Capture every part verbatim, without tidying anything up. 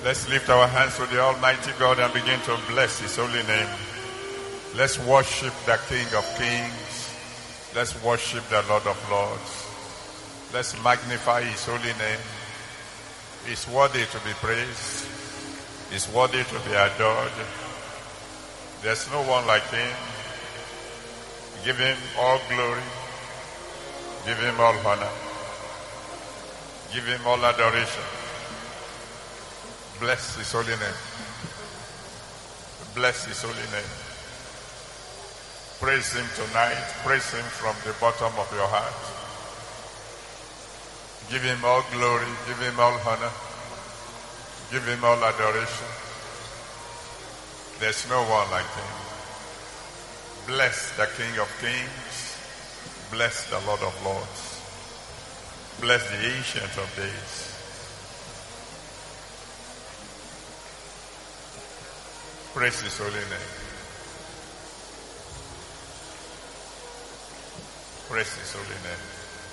Let's lift our hands to the Almighty God and begin to bless His holy name. Let's worship the King of Kings. Let's worship the Lord of Lords. Let's magnify His holy name. He's worthy to be praised. He's worthy to be adored. There's no one like Him. Give Him all glory. Give Him all honor. Give Him all adoration. Bless His holy name. Bless His holy name. Praise Him tonight. Praise Him from the bottom of your heart. Give Him all glory. Give Him all honor. Give Him all adoration. There's no one like Him. Bless the King of Kings. Bless the Lord of Lords. Bless the Ancient of Days. Praise His holy name. Praise His holy name.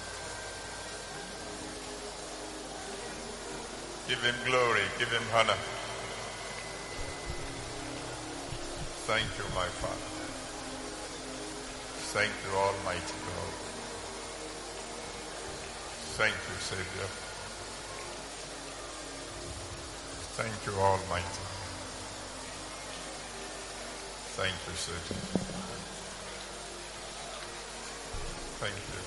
Give Him glory. Give Him honor. Thank you, my Father. Thank you, Almighty God. Thank you, Savior. Thank you, Almighty. Thank you, Savior. Thank you.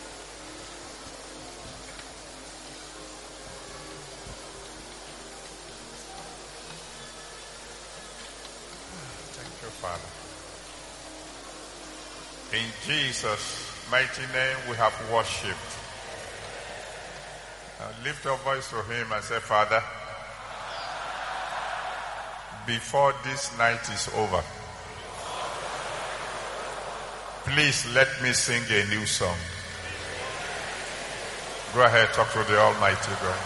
Thank you, Father. In Jesus' mighty name we have worshipped. Now lift your voice to Him and say, Father, before this night is over, please let me sing a new song. Go ahead, talk to the Almighty God.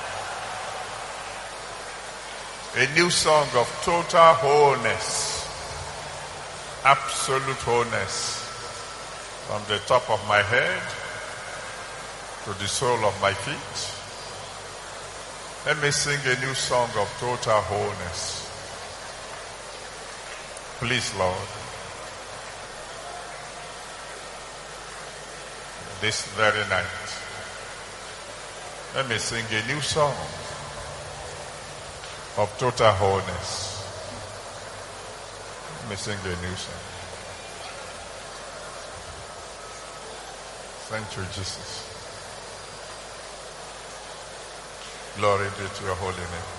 A new song of total wholeness, absolute wholeness, from the top of my head to the sole of my feet. Let me sing a new song of total wholeness. Please, Lord, this very night, let me sing a new song of total wholeness. Let me sing a new song. Thank you, Jesus. Glory be to your holy name.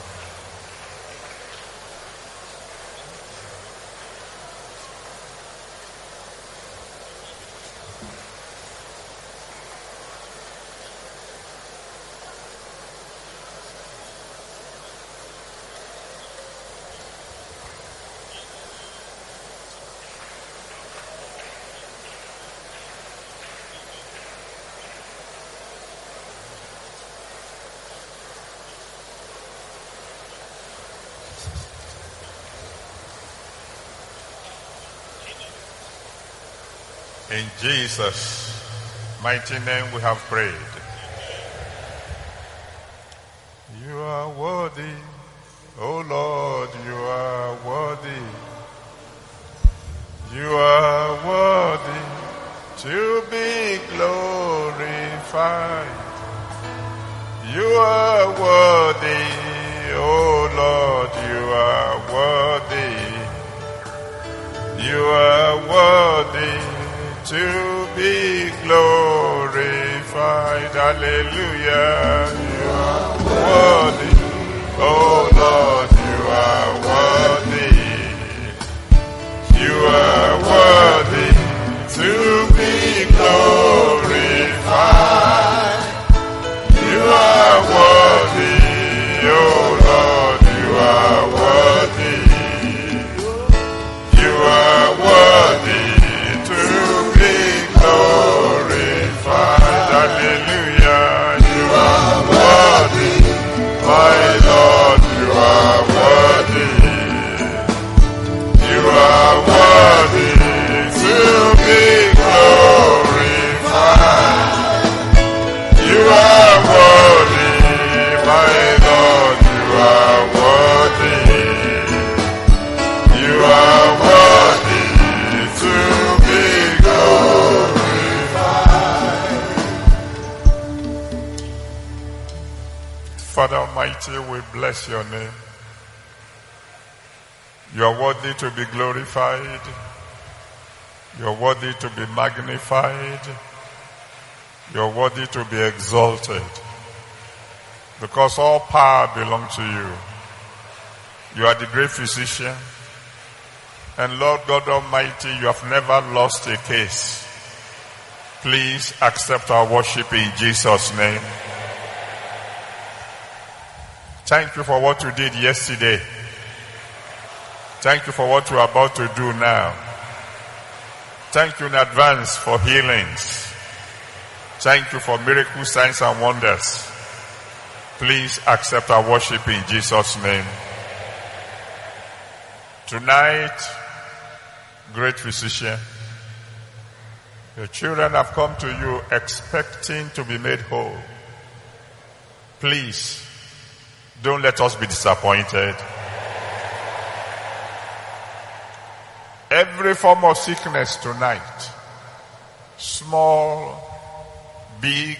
In Jesus' mighty name we have prayed. You are worthy, oh Lord, you are worthy. You are worthy to be glorified. You are worthy, oh Lord, you are worthy. You are worthy to be glorified. Hallelujah. You are worthy. Oh Lord, you are worthy. You are worthy to be glorified. You are worthy. Oh Lord, you are worthy. You are worthy. Hallelujah, you are worthy, my Lord, you are Father Almighty, we bless your name. You are worthy to be glorified. You are worthy to be magnified. You are worthy to be exalted. Because all power belongs to you. You are the great physician. And Lord God Almighty, you have never lost a case. Please accept our worship in Jesus' name. Thank you for what you did yesterday. Thank you for what you are about to do now. Thank you in advance for healings. Thank you for miracles, signs, and wonders. Please accept our worship in Jesus' name. Tonight, great physician, your children have come to you expecting to be made whole. Please, don't let us be disappointed. Every form of sickness tonight, small, big,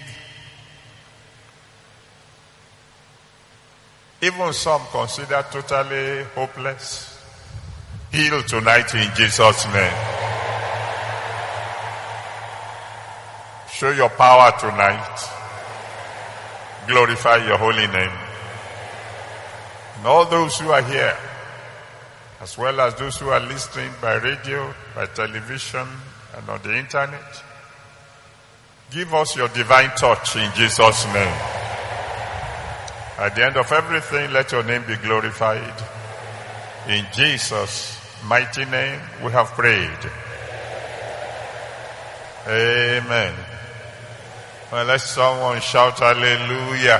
even some considered totally hopeless, heal tonight in Jesus' name. Show your power tonight. Glorify your holy name. And all those who are here, as well as those who are listening by radio, by television, and on the internet, give us your divine touch in Jesus' name. At the end of everything, let your name be glorified. In Jesus' mighty name, we have prayed. Amen. Well, let someone shout hallelujah.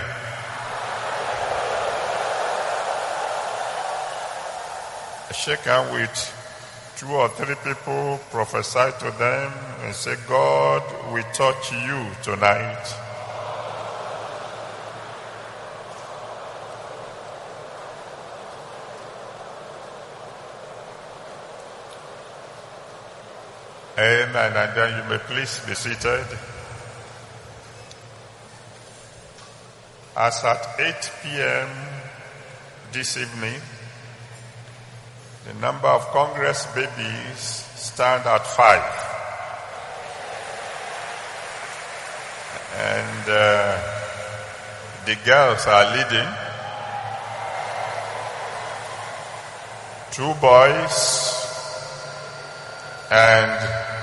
Shake hands with two or three people, prophesy to them, and say, God will touch you tonight. Amen. And then you may please be seated. As at eight p.m. this evening, the number of Congress babies stand at five. And uh, the girls are leading. Two boys and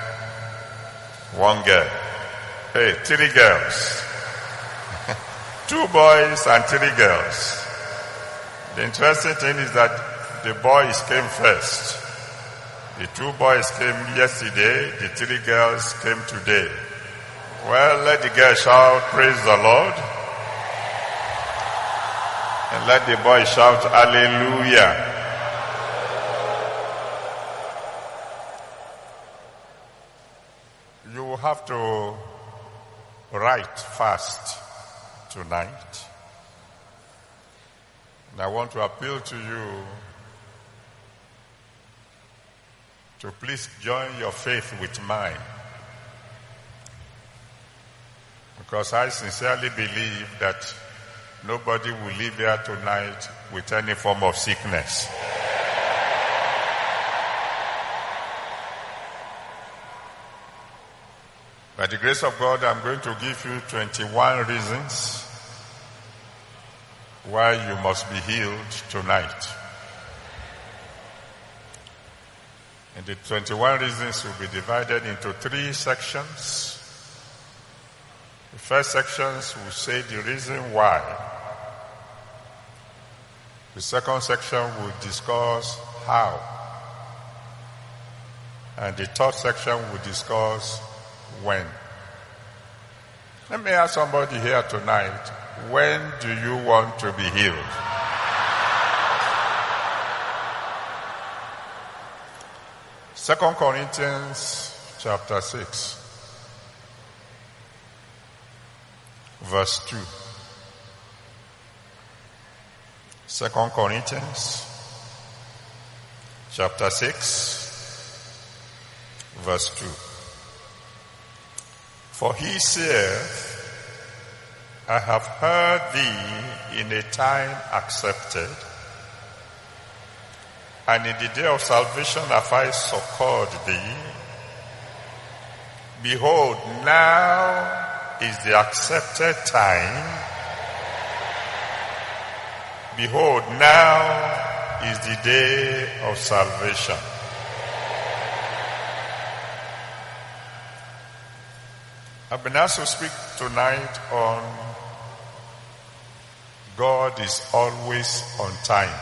one girl. Hey, three girls. Two boys and three girls. The interesting thing is that the boys came first. The two boys came yesterday. The three girls came today. Well, let the girls shout, praise the Lord. And let the boys shout, hallelujah. You will have to write fast tonight. And I want to appeal to you to please join your faith with mine. Because I sincerely believe that nobody will leave here tonight with any form of sickness. By the grace of God, I'm going to give you twenty-one reasons why you must be healed tonight. And the twenty-one reasons will be divided into three sections. The first sections will say the reason why. The second section will discuss how. And the third section will discuss when. Let me ask somebody here tonight, when do you want to be healed? Second Corinthians chapter six, verse two. Second Corinthians chapter six, verse two. For he saith, I have heard thee in a time accepted, and in the day of salvation have I succored thee. Behold, now is the accepted time. Behold, now is the day of salvation. I've been asked to speak tonight on God is always on time.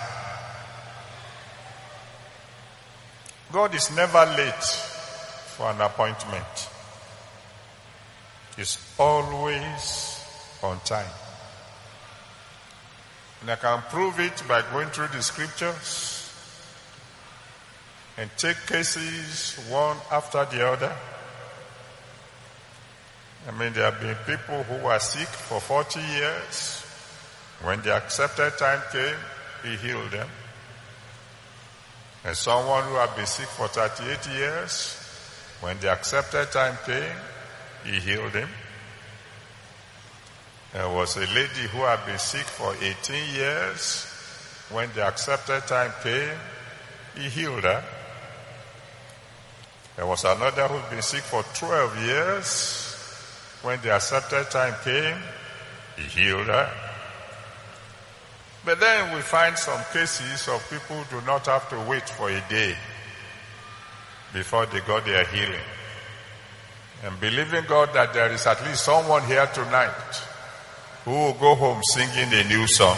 God is never late for an appointment. He's always on time. And I can prove it by going through the scriptures and take cases one after the other. I mean, there have been people who were sick for forty years. When the accepted time came, he healed them. And someone who had been sick for thirty-eight years, when the accepted time came, he healed him. There was a lady who had been sick for eighteen years. When the accepted time came, he healed her. There was another who had been sick for twelve years. When the accepted time came, he healed her. But then we find some cases of people who do not have to wait for a day before they got their healing. And believing God that there is at least someone here tonight who will go home singing a new song.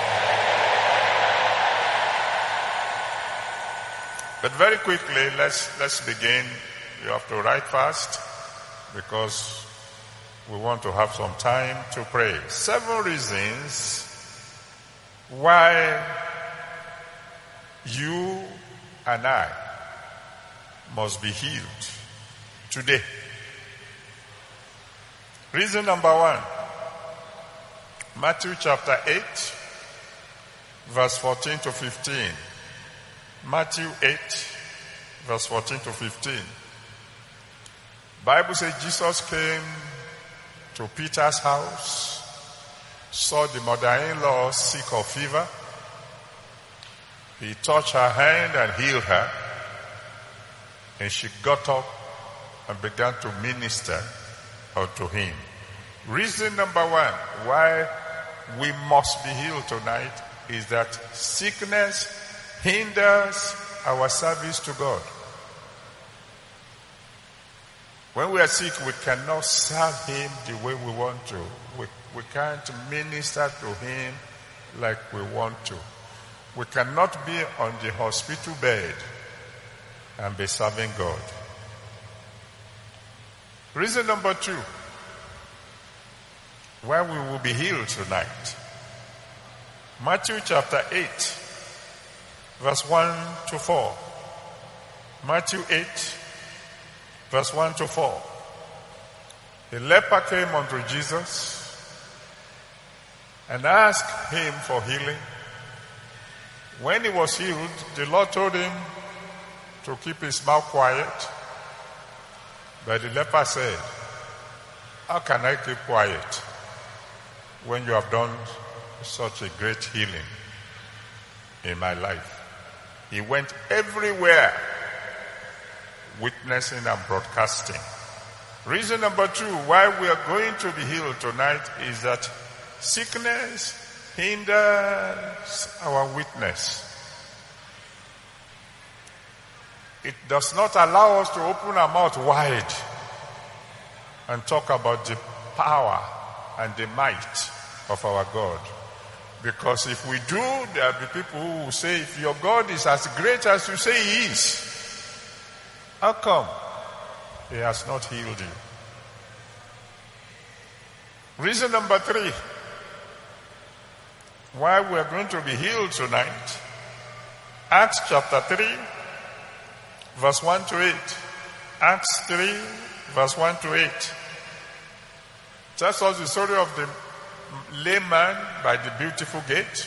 But very quickly, let's let's begin. You have to write fast because we want to have some time to pray. Seven reasons why you and I must be healed today. Reason number one, Matthew chapter eight, verse fourteen to fifteen. Matthew eight, verse fourteen to fifteen. Bible says Jesus came to Peter's house, saw the mother-in-law sick of fever. He touched her hand and healed her. And she got up and began to minister unto him. Reason number one why we must be healed tonight is that sickness hinders our service to God. When we are sick, we cannot serve him the way we want to. We, we can't minister to him like we want to. We cannot be on the hospital bed and be serving God. Reason number two, why we will be healed tonight. Matthew chapter eight, verse one to four. Matthew eight, verse one to four. A leper came unto Jesus and asked him for healing. When he was healed, the Lord told him to keep his mouth quiet. But the leper said, how can I keep quiet when you have done such a great healing in my life? He went everywhere witnessing and broadcasting. Reason number two why we are going to be healed tonight is that sickness hinders our witness. It does not allow us to open our mouth wide and talk about the power and the might of our God. Because if we do, there will be people who will say, if your God is as great as you say he is, how come he has not healed you? Reason number three why we are going to be healed tonight. Acts chapter three, verse one to eight. Acts three, verse one to eight. Tells us the story of the lame man by the beautiful gate.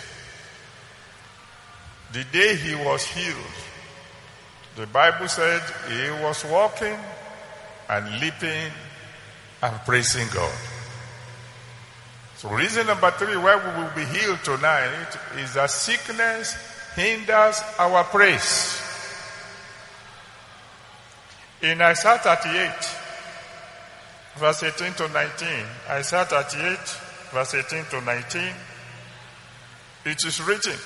The day he was healed, the Bible said he was walking and leaping and praising God. So reason number three why we will be healed tonight is that sickness hinders our praise. In Isaiah thirty-eight, verse eighteen to nineteen, Isaiah thirty-eight, verse eighteen to nineteen, it is written,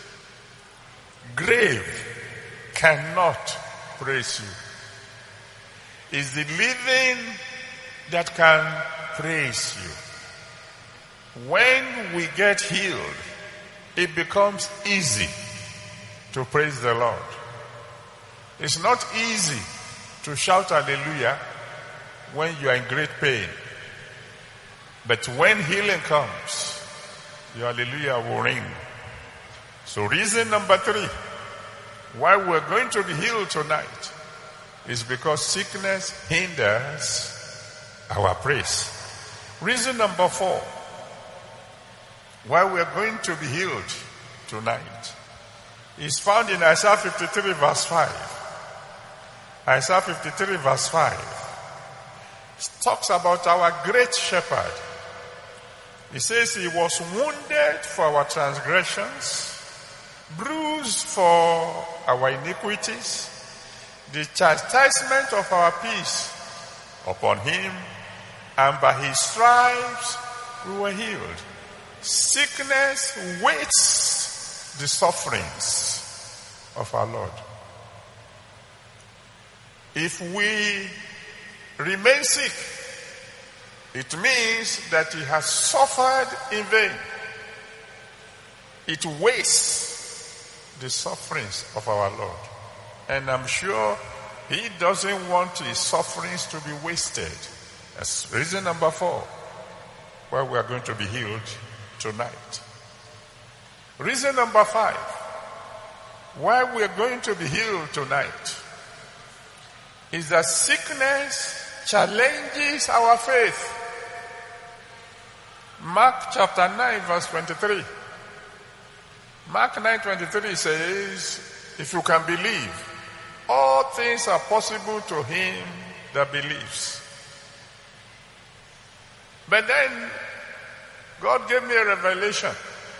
grave cannot praise you. It's the living that can praise you. When we get healed, it becomes easy to praise the Lord. It's not easy to shout hallelujah when you are in great pain. But when healing comes, your hallelujah will ring. So reason number three why we're going to be healed tonight is because sickness hinders our praise. Reason number four why we're going to be healed tonight is found in Isaiah fifty-three verse five. Isaiah fifty-three verse five. It talks about our great shepherd. It says he was wounded for our transgressions, bruised for our iniquities. The chastisement of our peace upon him, and by his stripes we were healed. Sickness waits the sufferings of our Lord. If we remain sick, it means that he has suffered in vain. It wastes the sufferings of our Lord. And I'm sure he doesn't want his sufferings to be wasted. That's reason number four why we are going to be healed tonight. Reason number five why we are going to be healed tonight is that sickness challenges our faith. Mark chapter nine verse twenty-three. Mark nine twenty-three says, if you can believe, all things are possible to him that believes. But then God gave me a revelation.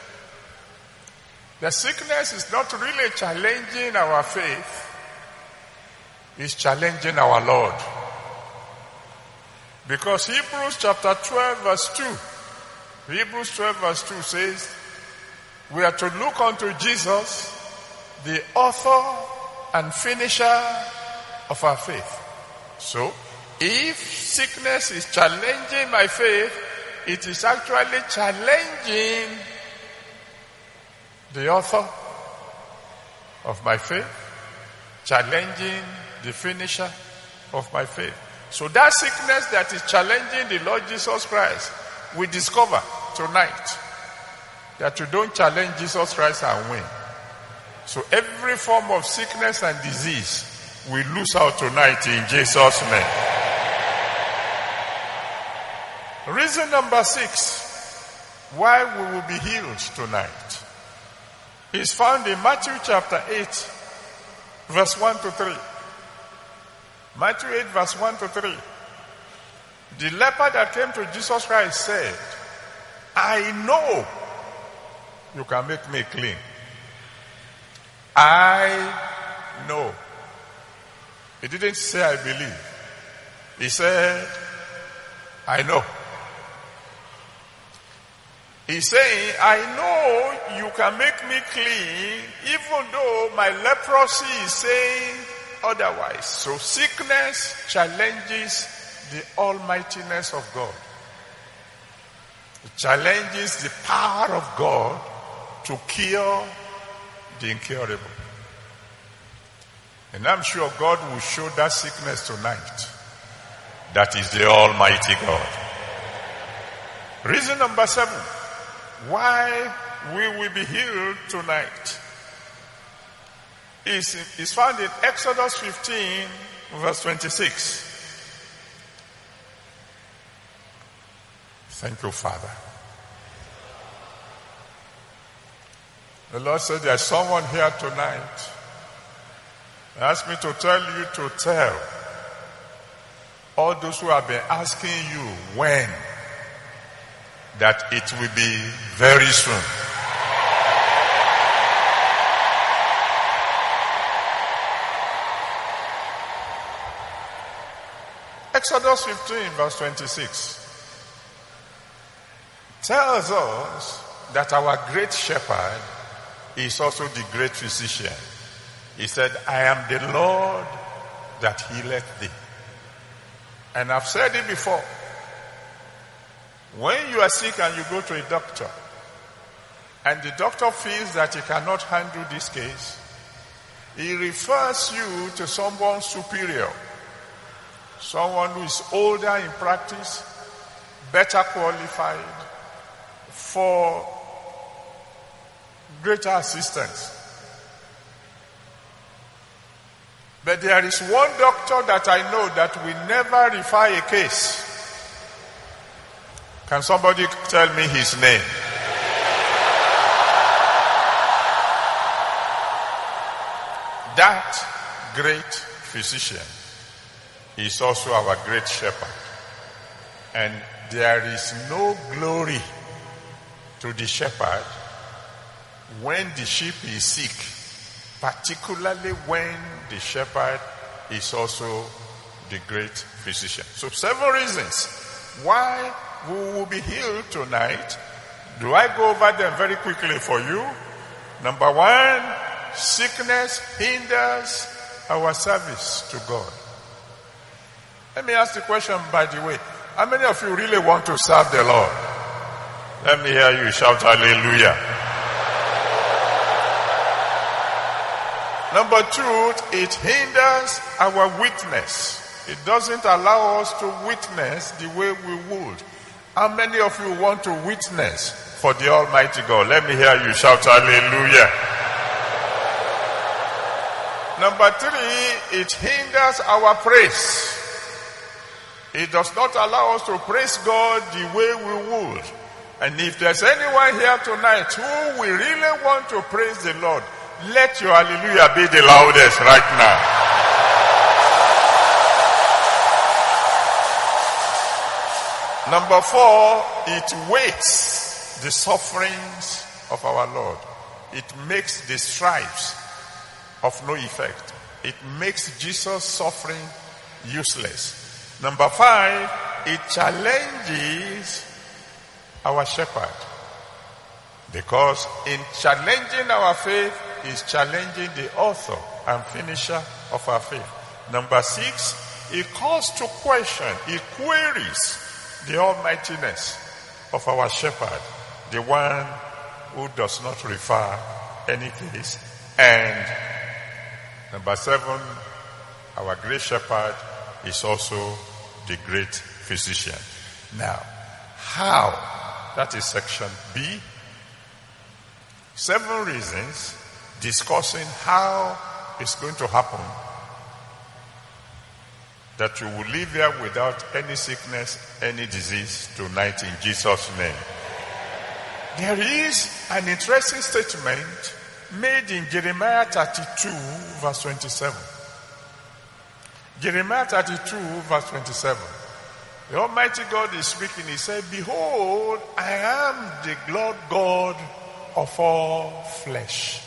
The sickness is not really challenging our faith. It's challenging our Lord. Because Hebrews chapter twelve verse two. Hebrews twelve verse two says, we are to look unto Jesus, the author and finisher of our faith. So, if sickness is challenging my faith, it is actually challenging the author of my faith, challenging the finisher of my faith. So that sickness that is challenging the Lord Jesus Christ, we discover tonight that you don't challenge Jesus Christ and win. So every form of sickness and disease, we lose out tonight in Jesus' name. Reason number six why we will be healed tonight is found in Matthew chapter eight, verse one to three. Matthew eight, verse one to three. The leper that came to Jesus Christ said, I know you can make me clean. I know. He didn't say I believe. He said, I know. He's saying, I know you can make me clean, even though my leprosy is saying otherwise. So sickness challenges the almightiness of God. It challenges the power of God to cure the incurable. And I'm sure God will show that sickness tonight. That is the Almighty God. Reason number seven why we will be healed tonight is, is found in Exodus fifteen, verse twenty-six. Thank you, Father. The Lord said there's someone here tonight. He asked me to tell you to tell all those who have been asking you when that it will be very soon. Exodus fifteen verse twenty-six tells us that our great shepherd is also the great physician. He said, I am the Lord that healeth thee. And I've said it before. When you are sick and you go to a doctor, and the doctor feels that he cannot handle this case, he refers you to someone superior, someone who is older in practice, better qualified for greater assistance. But there is one doctor that I know that will never refer a case. Can somebody tell me his name? That great physician is also our great shepherd. And there is no glory to the shepherd when the sheep is sick, particularly when the shepherd is also the great physician. So several reasons why we will be healed tonight. Do I go over them very quickly for you? Number one, sickness hinders our service to God. Let me ask the question, by the way. How many of you really want to serve the Lord? Let me hear you shout hallelujah. Number two, it hinders our witness. It doesn't allow us to witness the way we would. How many of you want to witness for the Almighty God? Let me hear you shout hallelujah. Number three, it hinders our praise. It does not allow us to praise God the way we would. And if there's anyone here tonight who we really want to praise the Lord, let your hallelujah be the loudest right now. Number four, it weights the sufferings of our Lord. It makes the stripes of no effect. It makes Jesus' suffering useless. Number five, it challenges our shepherd. Because in challenging our faith, is challenging the author and finisher of our faith. Number six, it calls to question, it queries the almightiness of our shepherd, the one who does not refer any case. And number seven, our great shepherd is also the great physician. Now, how? That is section B. Seven reasons discussing how it's going to happen that you will live here without any sickness, any disease tonight in Jesus' name. There is an interesting statement made in Jeremiah thirty-two verse twenty-seven. Jeremiah thirty-two verse twenty-seven. The Almighty God is speaking. He said, behold, I am the Lord God of all flesh.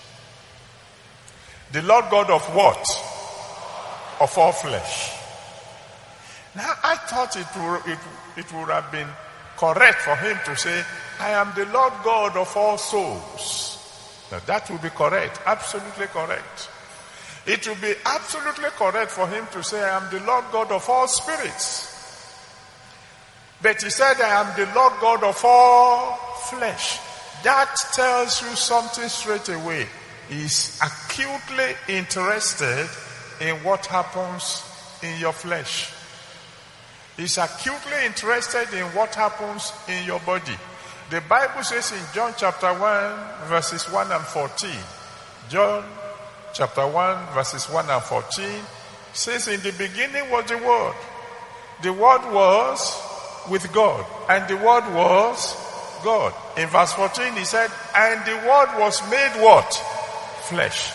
The Lord God of what? Of all flesh. Now, I thought it would, it, it would have been correct for him to say, I am the Lord God of all souls. Now, that would be correct. Absolutely correct. It would be absolutely correct for him to say, I am the Lord God of all spirits. But he said, I am the Lord God of all flesh. That tells you something straight away. He's acutely interested in what happens in your flesh. He's acutely interested in what happens in your body. The Bible says in John chapter one, verses one and fourteen. John chapter one, verses one and fourteen says, in the beginning was the Word. The Word was with God, and the Word was God. In verse fourteen he said, and the Word was made what? Flesh.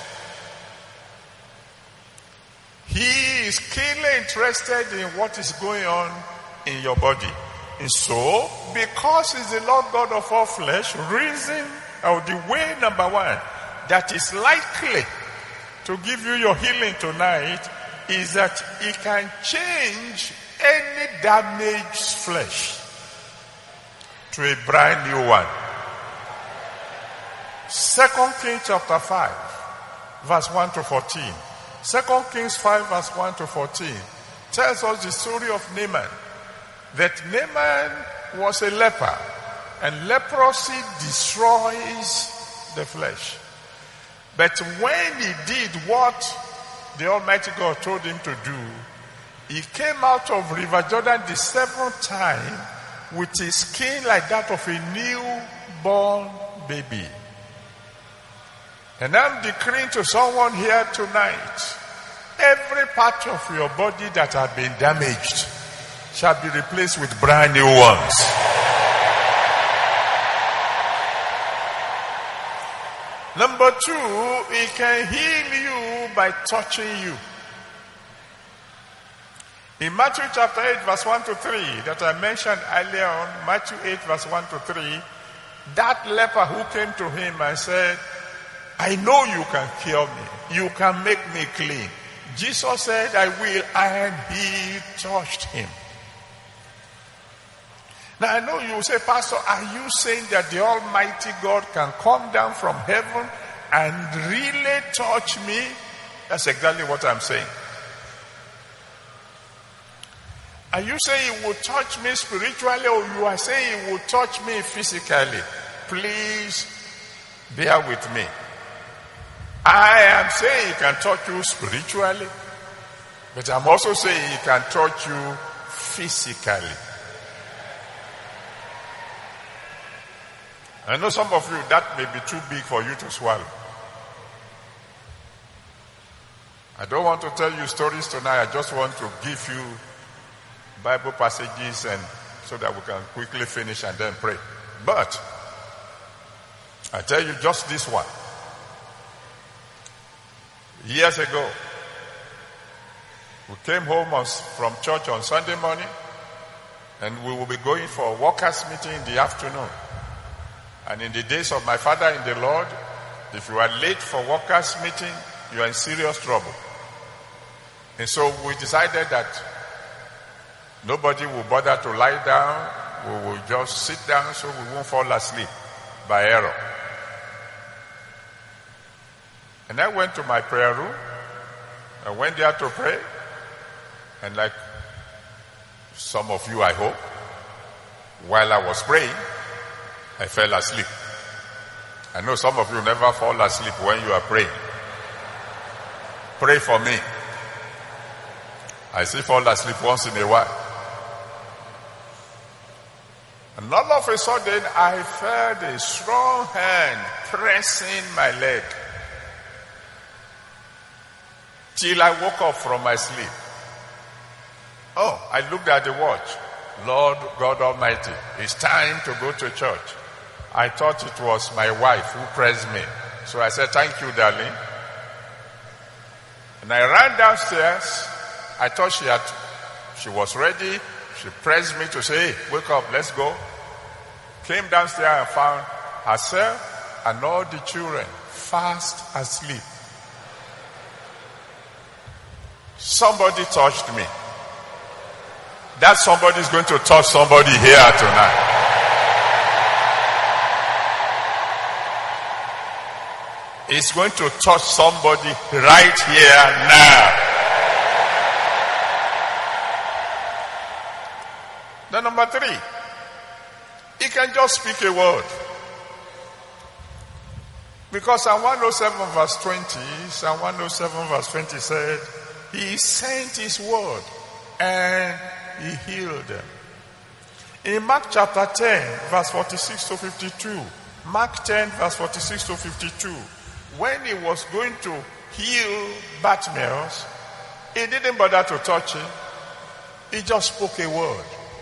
He is keenly interested in what is going on in your body. And so, because he's the Lord God of all flesh, reason, or the way number one, that is likely to give you your healing tonight is that he can change any damaged flesh to a brand new one. Second Kings chapter five, verse one to fourteen. Second Kings five, verse one to fourteen tells us the story of Naaman. That Naaman was a leper, and leprosy destroys the flesh. But when he did what the Almighty God told him to do, he came out of River Jordan the seventh time with his skin like that of a newborn baby. And I'm decreeing to someone here tonight, every part of your body that had been damaged shall be replaced with brand new ones. Number two, he can heal you by touching you. In Matthew chapter eight, verse one to three, that I mentioned earlier on, Matthew eight, verse one to three, that leper who came to him and said, I know you can cure me. You can make me clean. Jesus said, I will, and he touched him. Now I know you will say, Pastor, are you saying that the Almighty God can come down from heaven and really touch me? That's exactly what I'm saying. Are you saying he will touch me spiritually, or you are saying he will touch me physically? Please bear with me. I am saying he can touch you spiritually, but I'm also saying he can touch you physically. I know some of you, that may be too big for you to swallow. I don't want to tell you stories tonight. I just want to give you Bible passages and so that we can quickly finish and then pray. But I tell you just this one. Years ago, we came home on, from church on Sunday morning, and we will be going for a workers' meeting in the afternoon. And in the days of my father in the Lord, if you are late for workers' meeting, you are in serious trouble. And so we decided that nobody will bother to lie down. We will just sit down so we won't fall asleep by error. And I went to my prayer room. I went there to pray. And like some of you, I hope, while I was praying, I fell asleep. I know some of you never fall asleep when you are praying. Pray for me. I still fall asleep once in a while. And all of a sudden, I felt a strong hand pressing my leg. Till I woke up from my sleep. Oh, I looked at the watch. Lord God Almighty, it's time to go to church. I thought it was my wife who pressed me. So I said, thank you, darling. And I ran downstairs. I thought she had, she was ready. She pressed me to say, hey, wake up, let's go. Came downstairs and found herself and all the children fast asleep. Somebody touched me. That somebody is going to touch somebody here tonight. It's going to touch somebody right here now. Then number three, he can just speak a word. Because Psalm one oh seven verse twenty, Psalm one oh seven verse twenty said, he sent his word and he healed them. In Mark chapter ten, verse forty-six to fifty-two, Mark ten, verse forty-six to fifty-two, when he was going to heal Bartimaeus, he didn't bother to touch him. He just spoke a word.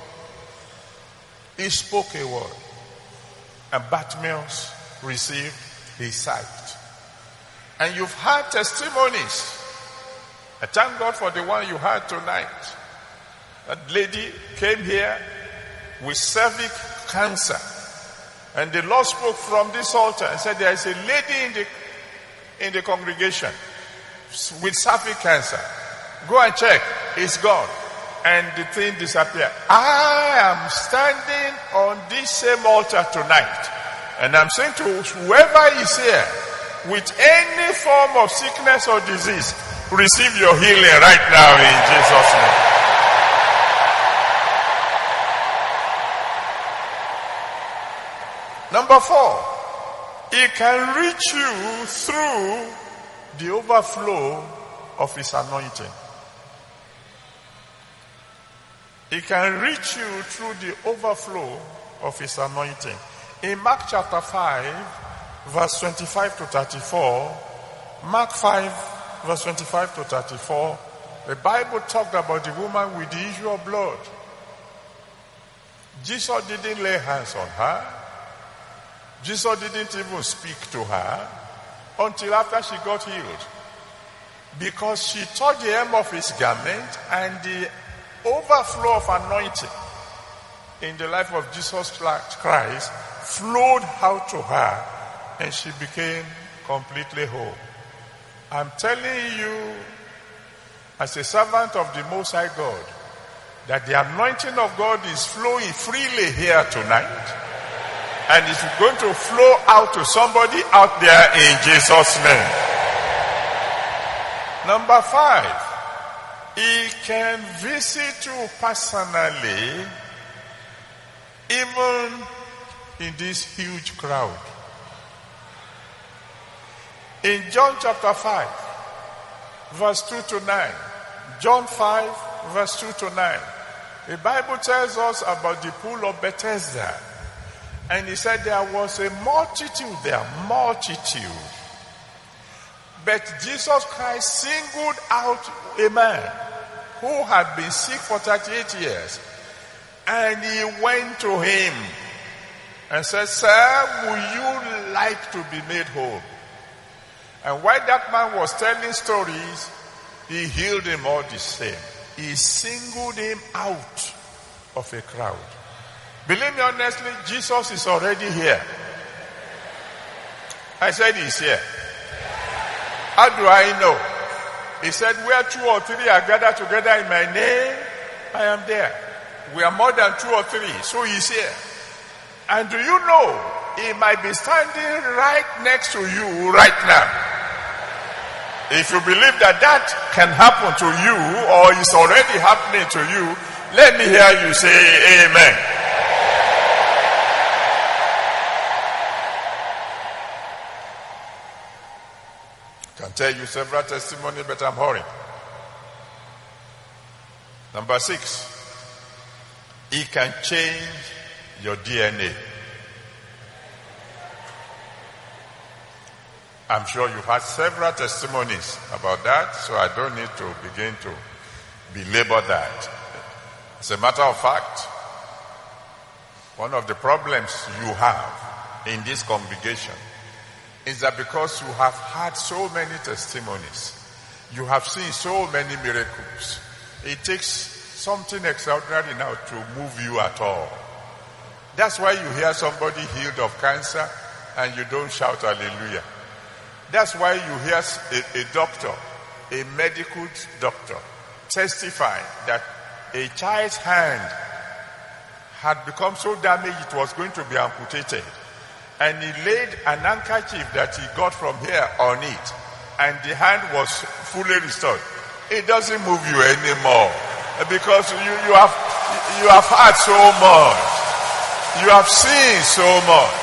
He spoke a word. And Bartimaeus received his sight. And you've heard testimonies. I thank God for the one you heard tonight. That lady came here with cervic cancer. And the Lord spoke from this altar and said, there is a lady in the, in the congregation with cervic cancer. Go and check. It's gone. And the thing disappeared. I am standing on this same altar tonight. And I'm saying to whoever is here with any form of sickness or disease, receive your healing right now in Jesus' name. Number four, he can reach you through the overflow of his anointing. He can reach you through the overflow of his anointing. In Mark chapter five, verse twenty-five to thirty-four, Mark five, verse twenty-five to thirty-four, the Bible talked about the woman with the issue of blood. Jesus didn't lay hands on her. Jesus didn't even speak to her until after she got healed. Because she touched the hem of his garment, and the overflow of anointing in the life of Jesus Christ flowed out to her, and she became completely whole. I'm telling you, as a servant of the Most High God, that the anointing of God is flowing freely here tonight, and it's going to flow out to somebody out there in Jesus' name. Number five, he can visit you personally, even in this huge crowd. In John chapter five, verse two to nine, John five, verse two to nine, the Bible tells us about the pool of Bethesda. And he said there was a multitude there, multitude. But Jesus Christ singled out a man who had been sick for thirty-eight years. And he went to him and said, sir, would you like to be made whole? And while that man was telling stories, he healed him all the same. He singled him out of a crowd. Believe me honestly, Jesus is already here. I said he's here. How do I know? He said, where two or three are gathered together in my name, I am there. We are more than two or three, so he's here. And do you know, he might be standing right next to you right now. If you believe that that can happen to you, or is already happening to you, let me hear you say amen. I can tell you several testimonies, but I'm hurrying. Number six, he can change your D N A. I'm sure you've had several testimonies about that, so I don't need to begin to belabor that. As a matter of fact, one of the problems you have in this congregation is that because you have had so many testimonies, you have seen so many miracles, it takes something extraordinary now to move you at all. That's why you hear somebody healed of cancer and you don't shout hallelujah. That's why you hear a, a doctor, a medical doctor, testify that a child's hand had become so damaged it was going to be amputated. And he laid an handkerchief that he got from here on it, and the hand was fully restored. It doesn't move you anymore because you, you have you have had so much. You have seen so much.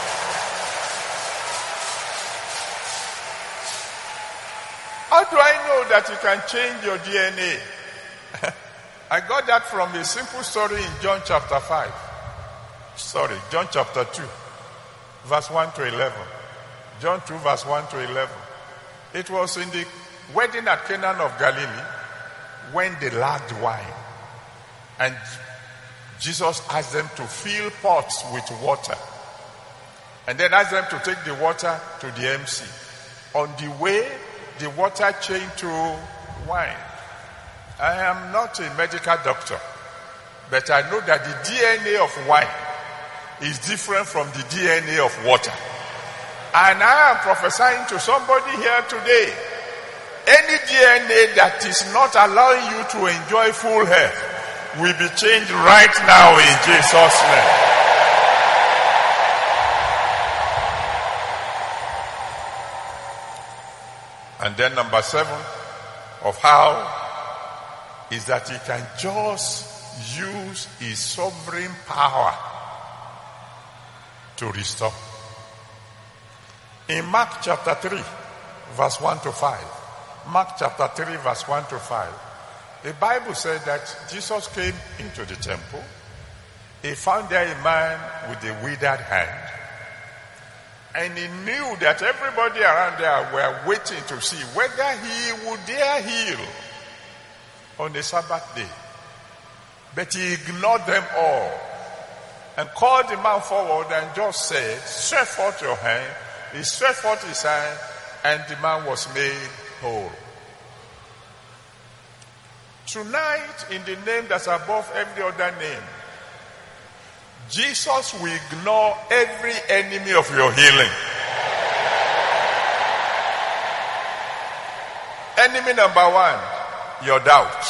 How do I know that you can change your D N A? I got that from a simple story in John chapter five. Sorry, John chapter two. Verse one to eleven. John two verse one to eleven. It was in the wedding at Cana of Galilee when they lacked wine. And Jesus asked them to fill pots with water. And then asked them to take the water to the M C. On the way, the water changed to wine. I am not a medical doctor, But I know that the D N A of wine is different from the D N A of water. And I am prophesying to somebody here today. Any D N A that is not allowing you to enjoy full health will be changed right now in Jesus' name. And then number seven of how is that he can just use his sovereign power to restore. In Mark chapter three, verse one to five, Mark chapter three, verse one to five, the Bible said that Jesus came into the temple. He found there a man with a withered hand. And he knew that everybody around there were waiting to see whether he would dare heal on the Sabbath day. But he ignored them all and called the man forward and just said, stretch forth your hand. He stretched forth his hand and the man was made whole. Tonight, in the name that's above every other name, Jesus will ignore every enemy of your healing. Enemy number one, your doubt.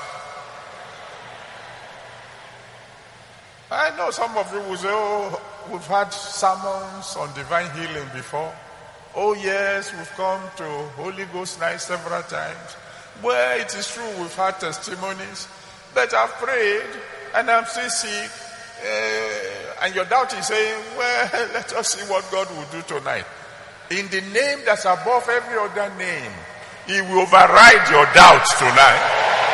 I know some of you will say, oh, we've had sermons on divine healing before. Oh yes, we've come to Holy Ghost night several times. Well, it is true, we've had testimonies. But I've prayed and I'm still sick. Uh, and your doubt is saying, well, let us see what God will do tonight. In the name that's above every other name, he will override your doubts tonight.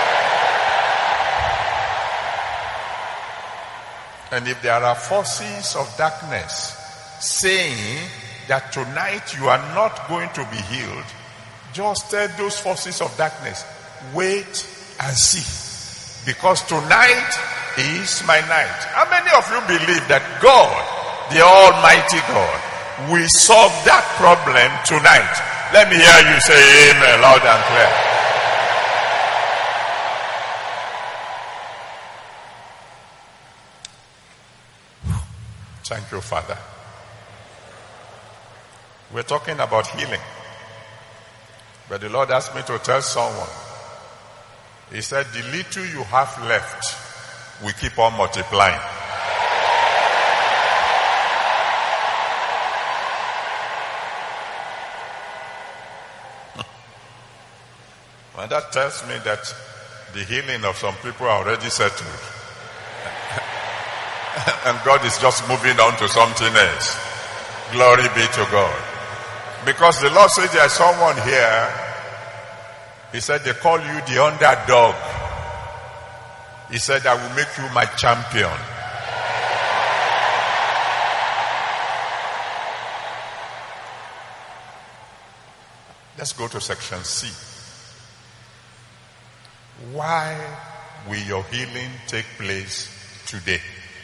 And if there are forces of darkness saying that tonight you are not going to be healed, just tell those forces of darkness, wait and see. Because tonight is my night. How many of you believe that God, the Almighty God, will solve that problem tonight? Let me hear you say amen loud and clear. Thank you, Father. We're talking about healing. But the Lord asked me to tell someone. He said, the little you have left will keep on multiplying. And that tells me that the healing of some people are already settled. And God is just moving on to something else. Glory be to God. Because the Lord said there's someone here. He said they call you the underdog. He said, I will make you my champion. Let's go to section C. Why will your healing take place today?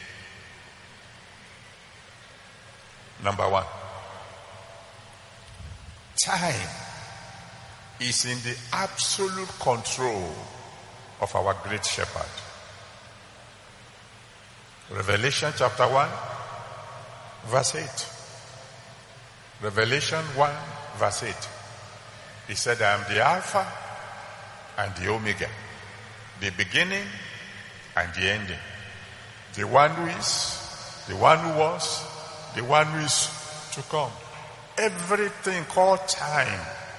Number one, time is in the absolute control of our great shepherd. Revelation chapter one, verse eight. Revelation one, verse eight. He said, I am the Alpha and the Omega, the beginning and the ending. The one who is, the one who was, the one who is to come. Everything called time,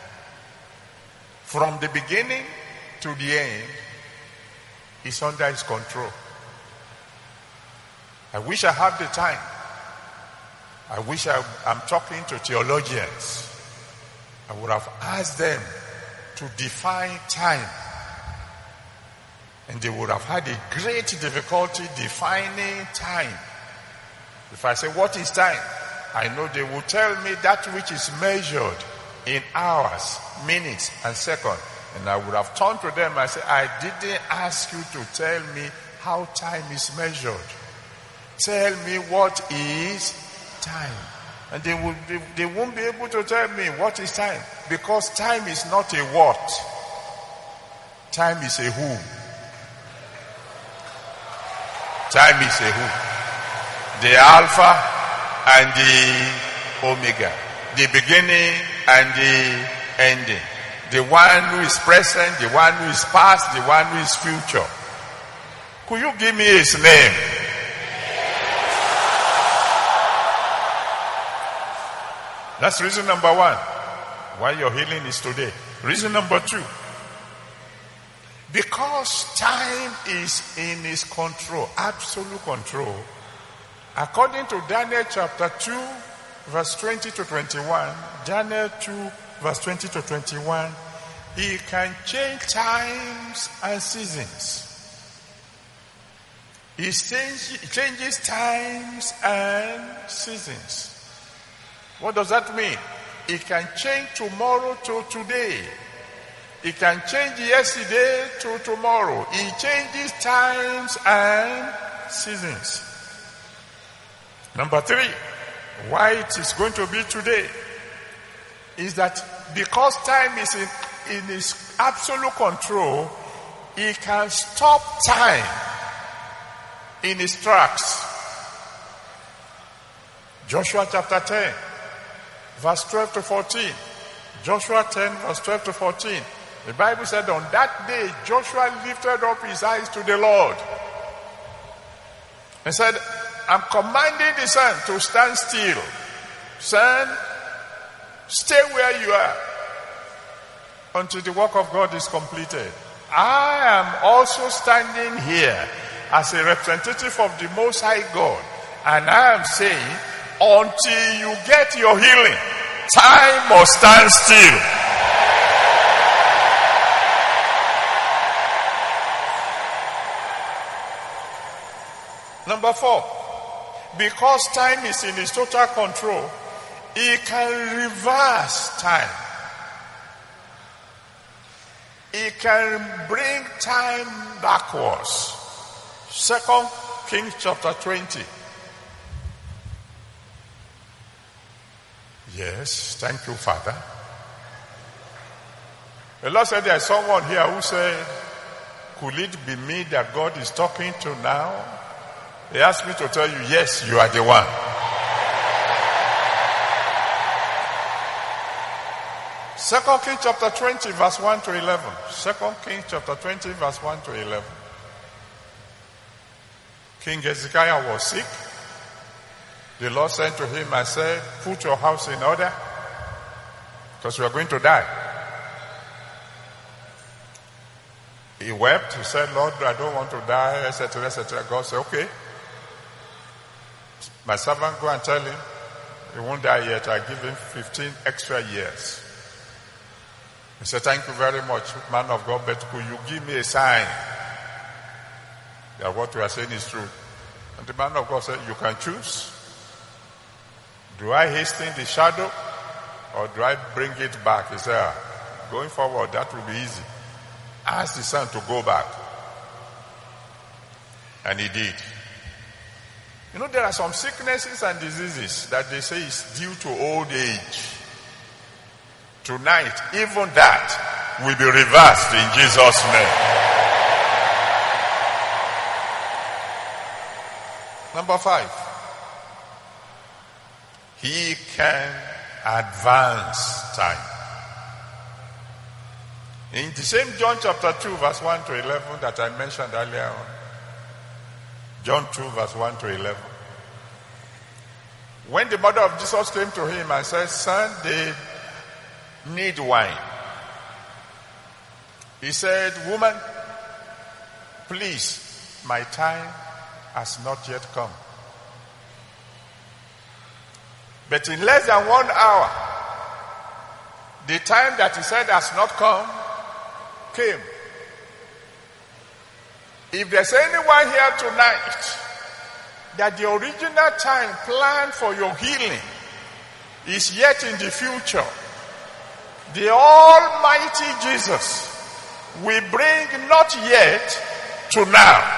from the beginning to the end, is under his control. I wish I had the time. I wish I, I'm talking to theologians. I would have asked them to define time. And they would have had a great difficulty defining time. If I say, what is time? I know they will tell me that which is measured in hours, minutes, and seconds. And I would have turned to them and said, I didn't ask you to tell me how time is measured. Tell me what is time. And they, will, they, they won't be able to tell me what is time. Because time is not a what. Time is a who. Time is a who? The Alpha and the Omega. The beginning and the ending. The one who is present, the one who is past, the one who is future. Could you give me his name? That's reason number one. Why your healing is today. Reason number two. Because time is in his control, absolute control. According to Daniel chapter two, verse twenty to twenty-one, Daniel two, verse twenty to twenty-one, he can change times and seasons. He changes times and seasons. What does that mean? He can change tomorrow to today. He can change yesterday to tomorrow. He changes times and seasons. Number three, why it is going to be today is that because time is in, in his absolute control, he can stop time in his tracks. Joshua chapter ten, verse twelve to fourteen. Joshua ten, verse twelve to fourteen. The Bible said on that day, Joshua lifted up his eyes to the Lord and said, I'm commanding the sun to stand still. Sun, stay where you are until the work of God is completed. I am also standing here as a representative of the Most High God, and I am saying, until you get your healing, time must stand still. Number four, because time is in his total control, he can reverse time. He can bring time backwards. Second Kings chapter twenty. Yes, thank you, Father. The Lord said there's someone here who said, could it be me that God is talking to now? He asked me to tell you, yes, you are the one. Second Kings chapter twenty, verse one to eleven. Second Kings chapter twenty, verse one to eleven. King Hezekiah was sick. The Lord sent to him and said, put your house in order, because you are going to die. He wept. He said, Lord, I don't want to die, et cetera, et cetera. God said, okay. My servant, go and tell him, he won't die yet. I give him fifteen extra years. He said, thank you very much, man of God, but could you give me a sign that what we are saying is true? And the man of God said, you can choose. Do I hasten the shadow or do I bring it back? He said, ah, going forward, that will be easy. Ask the son to go back. And he did. You know, there are some sicknesses and diseases that they say is due to old age. Tonight, even that will be reversed in Jesus' name. Number five. He can advance time. In the same John chapter two, verse one to eleven that I mentioned earlier on. John two, verse one to eleven. When the mother of Jesus came to him and said, son, they need wine. He said, woman, please, my time has not yet come. But in less than one hour, the time that he said has not come, came. If there's anyone here tonight that the original time planned for your healing is yet in the future, the Almighty Jesus will bring not yet to now.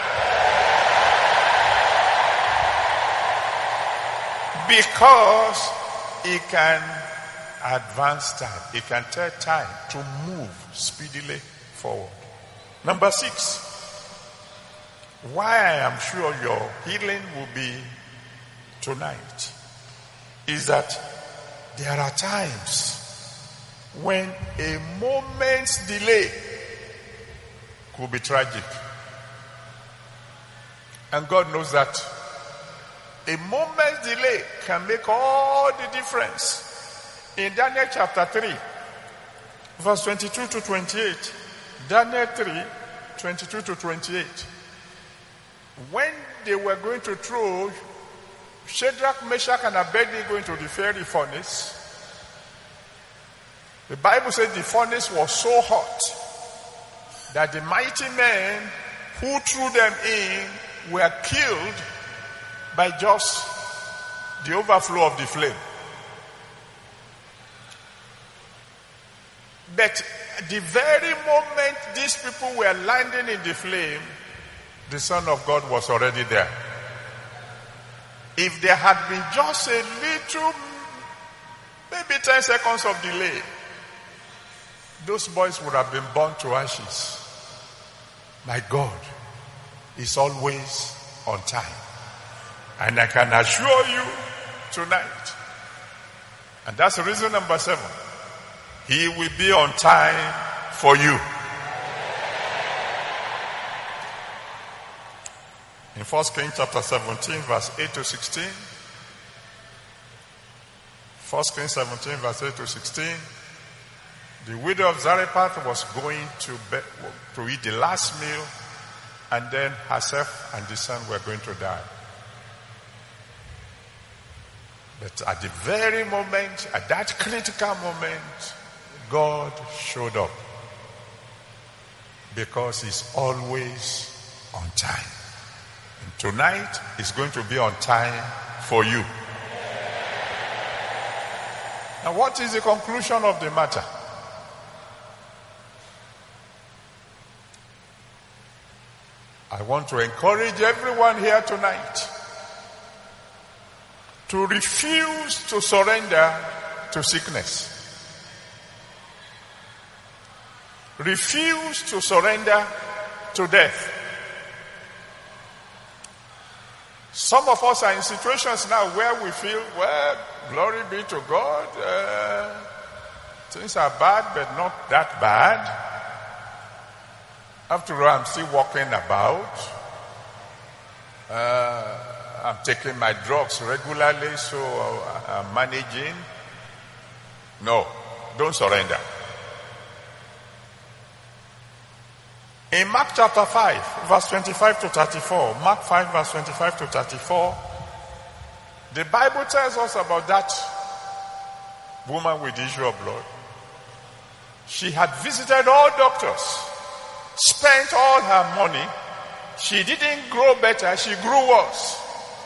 Because he can advance time. He can tell time to move speedily forward. Number six. why I am sure your healing will be tonight is that there are times when a moment's delay could be tragic. And God knows that a moment's delay can make all the difference. In Daniel chapter three, verse twenty-two to twenty-eight, Daniel three, twenty-two to twenty-eight, when they were going to throw Shadrach, Meshach, and Abednego into the fiery furnace, the Bible said the furnace was so hot that the mighty men who threw them in were killed by just the overflow of the flame. But the very moment these people were landing in the flame, the Son of God was already there. If there had been just a little, maybe ten seconds of delay, those boys would have been burned to ashes. My God is always on time. And I can assure you tonight, and that's reason number seven, He will be on time for you. In First Kings chapter seventeen, verse eight to sixteen, First Kings seventeen, verse eight to sixteen, the widow of Zarephath was going to, be, to eat the last meal, and then herself and the son were going to die. But at the very moment, at that critical moment, God showed up. Because He's always on time. And tonight is going to be on time for you. Now, what is the conclusion of the matter? I want to encourage everyone here tonight to refuse to surrender to sickness. Refuse to surrender to death. Some of us are in situations now where we feel, well, glory be to God, uh, things are bad but not that bad. After all, I'm still walking about. Uh, I'm taking my drugs regularly, so I'm managing. No, don't surrender. In Mark chapter five, verse twenty-five to thirty-four, Mark five, verse twenty-five to thirty-four, the Bible tells us about that woman with the issue of blood. She had visited all doctors, spent all her money. She didn't grow better, she grew worse.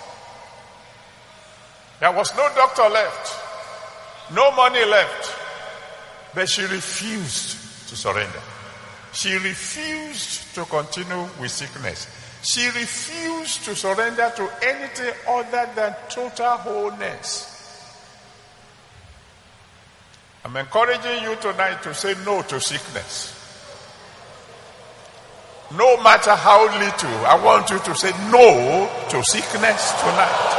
There was no doctor left, no money left, but she refused to surrender. She refused to continue with sickness. She refused to surrender to anything other than total wholeness. I'm encouraging you tonight to say no to sickness. No matter how little, I want you to say no to sickness tonight.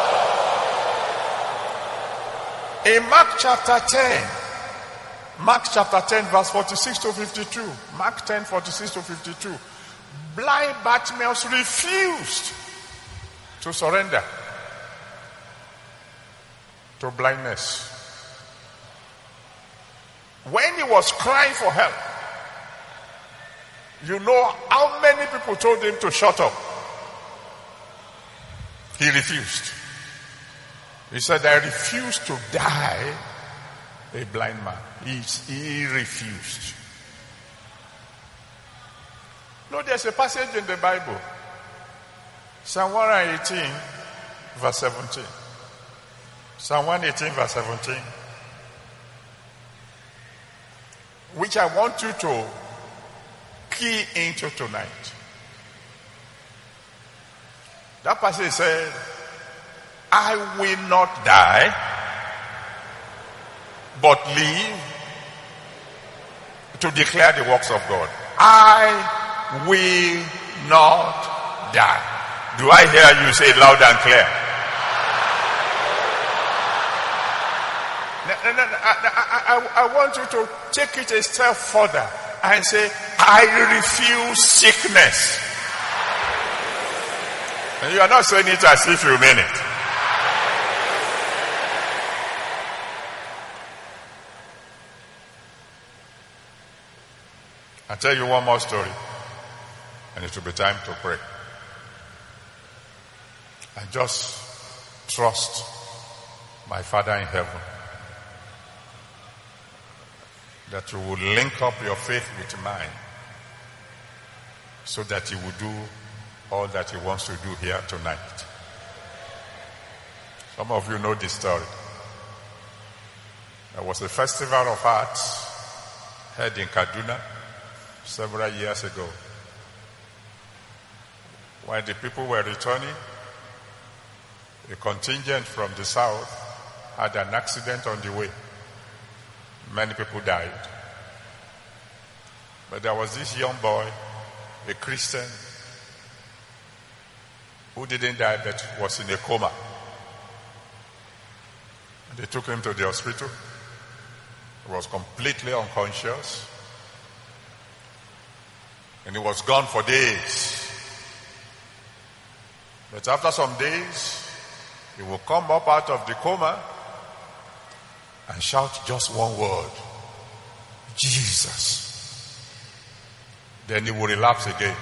In Mark chapter ten, Mark chapter ten, verse forty-six to fifty-two. Mark ten, forty-six to fifty-two. Blind Bartimaeus refused to surrender to blindness. When he was crying for help, you know how many people told him to shut up? He refused. He said, I refuse to die a blind man. He, he refused. No, there's a passage in the Bible. Psalm one eighteen, verse seventeen. Psalm one eighteen, verse seventeen. Which I want you to key into tonight. That passage said, I will not die, but live to declare the works of God. I will not die. Do I hear you say it loud and clear? No, no, no, I, I, I, I want you to take it a step further and say, I refuse sickness. And you are not saying it as if you mean it. I'll tell you one more story, and it will be time to pray. I just trust my Father in heaven that you will link up your faith with mine so that he will do all that he wants to do here tonight. Some of you know this story. There was a festival of arts held in Kaduna several years ago. When the people were returning, a contingent from the south had an accident on the way. Many people died. But there was this young boy, a Christian, who didn't die but was in a coma. They took him to the hospital. He was completely unconscious. And he was gone for days. But after some days, he will come up out of the coma and shout just one word, Jesus. Then he will relapse again.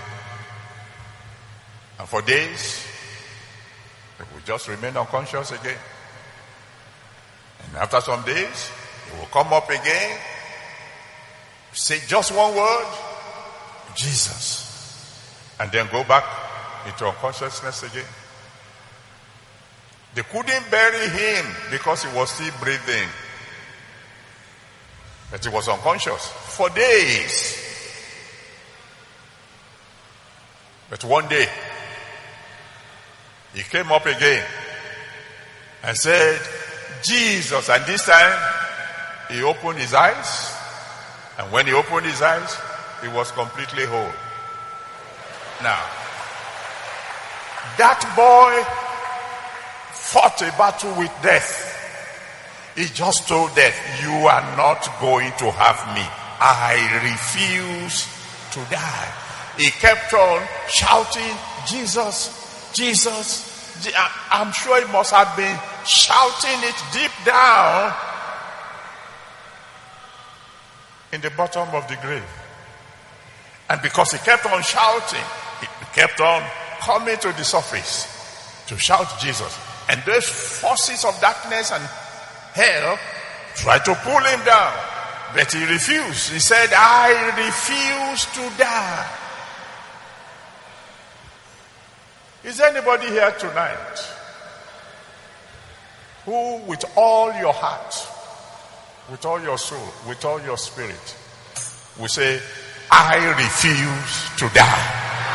And for days, he will just remain unconscious again. And after some days, he will come up again, say just one word, Jesus. And then go back into unconsciousness again. They couldn't bury him because he was still breathing. But he was unconscious for days. But one day, he came up again and said, Jesus. And this time, he opened his eyes. And when he opened his eyes, he was completely whole. Now, that boy fought a battle with death. He just told death, you are not going to have me. I refuse to die. He kept on shouting, Jesus, Jesus. I'm sure he must have been shouting it deep down in the bottom of the grave. And because he kept on shouting, he kept on coming to the surface to shout Jesus. And those forces of darkness and hell tried to pull him down. But he refused. He said, I refuse to die. Is there anybody here tonight who with all your heart, with all your soul, with all your spirit, will say, I refuse to die?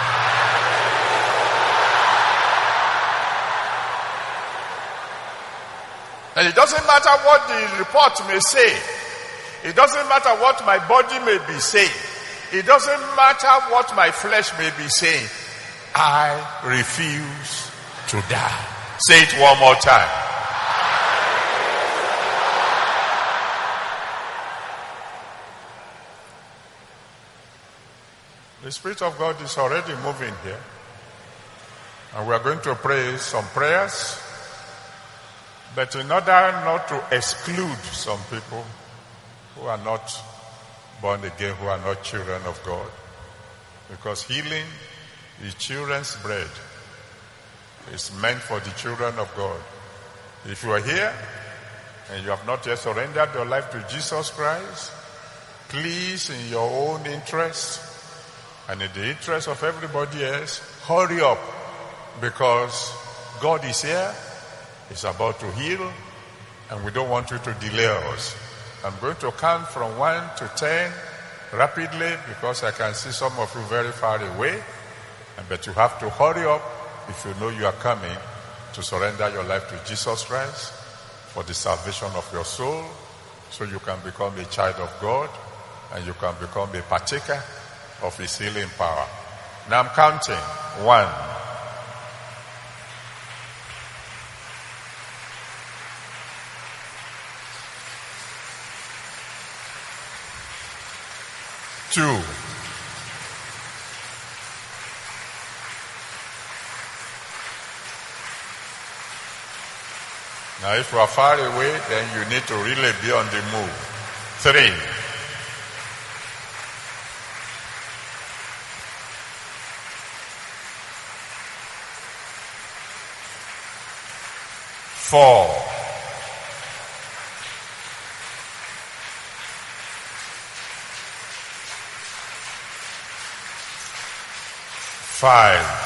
And it doesn't matter what the report may say. It doesn't matter what my body may be saying. It doesn't matter what my flesh may be saying. I refuse to die. Say it one more time. The Spirit of God is already moving here. And we are going to pray some prayers. But in order not to exclude some people who are not born again, who are not children of God, because healing is children's bread. It's meant for the children of God. If you are here and you have not yet surrendered your life to Jesus Christ, please, in your own interest and in the interest of everybody else, hurry up, because God is here. He's about to heal, and we don't want you to delay us. I'm going to count from one to ten rapidly, because I can see some of you very far away. But you have to hurry up if you know you are coming to surrender your life to Jesus Christ for the salvation of your soul, so you can become a child of God and you can become a partaker of his healing power. Now I'm counting. One, two. Now, if you are far away, then you need to really be on the move. Three. Four. Five.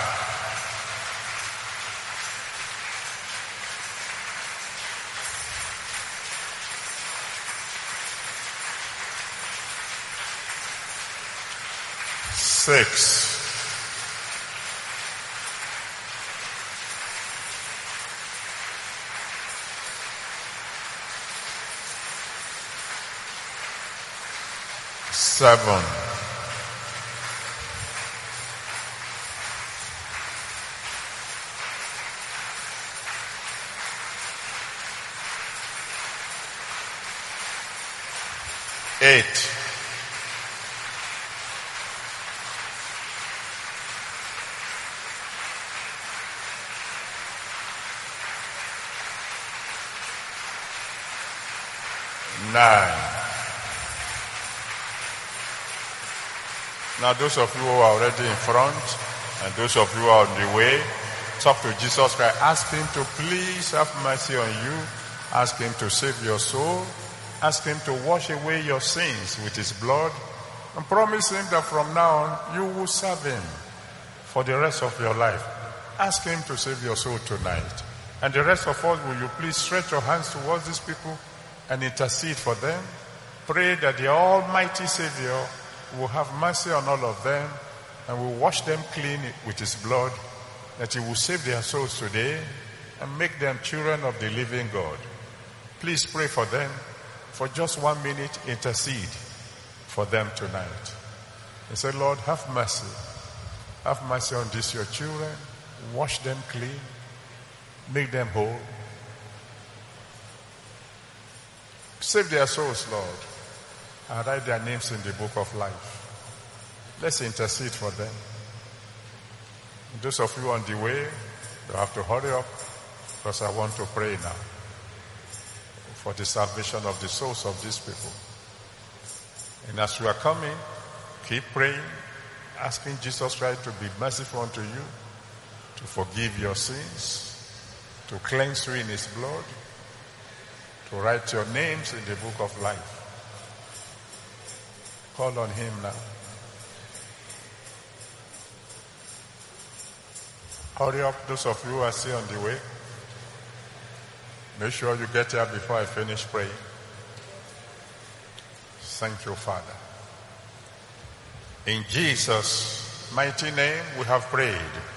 Six. Seven. Eight. Nine. Now those of you who are already in front and those of you who are on the way, talk to Jesus Christ. Ask him to please have mercy on you. Ask him to save your soul. Ask him to wash away your sins with his blood. And promise him that from now on you will serve him for the rest of your life. Ask him to save your soul tonight. And the rest of us, will you please stretch your hands towards these people and intercede for them? Pray that the Almighty Savior will have mercy on all of them and will wash them clean with his blood, that he will save their souls today and make them children of the living God. Please pray for them. For just one minute, intercede for them tonight. And say, Lord, have mercy. Have mercy on these your children. Wash them clean. Make them whole. Save their souls, Lord. And write their names in the book of life. Let's intercede for them. Those of you on the way, you have to hurry up because I want to pray now for the salvation of the souls of these people. And as you are coming, keep praying, asking Jesus Christ to be merciful unto you, to forgive your sins, to cleanse you in his blood, to write your names in the book of life. Call on him now. Hurry up, those of you who are still on the way. Make sure you get here before I finish praying. Thank you, Father. In Jesus' mighty name we have prayed.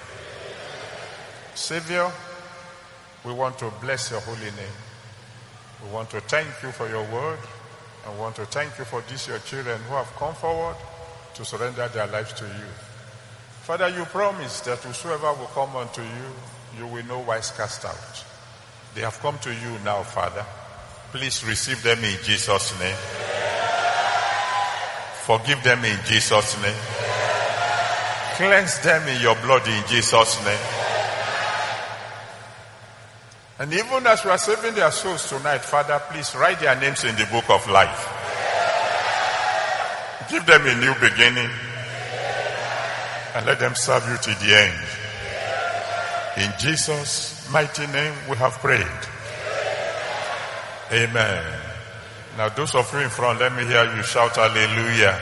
Savior, we want to bless your holy name. We want to thank you for your word. And we want to thank you for these your children who have come forward to surrender their lives to you. Father, you promised that whosoever will come unto you, you will no wise cast out. They have come to you now, Father. Please receive them in Jesus' name. Forgive them in Jesus' name. Cleanse them in your blood in Jesus' name. And even as we are saving their souls tonight, Father, please write their names in the book of life. Give them a new beginning. And let them serve you to the end. In Jesus' mighty name we have prayed. Amen. Now those of you in front, let me hear you shout hallelujah.